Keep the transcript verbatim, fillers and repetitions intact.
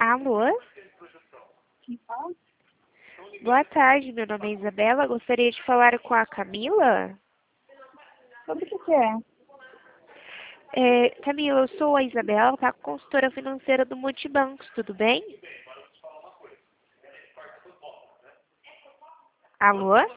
Alô? Quem fala? Boa tarde, meu nome é Isabela. Gostaria de falar com a Camila. Sobre o que que é? É, Camila, eu sou a Isabela, tá? Consultora financeira do Multibancos, tudo bem? Alô?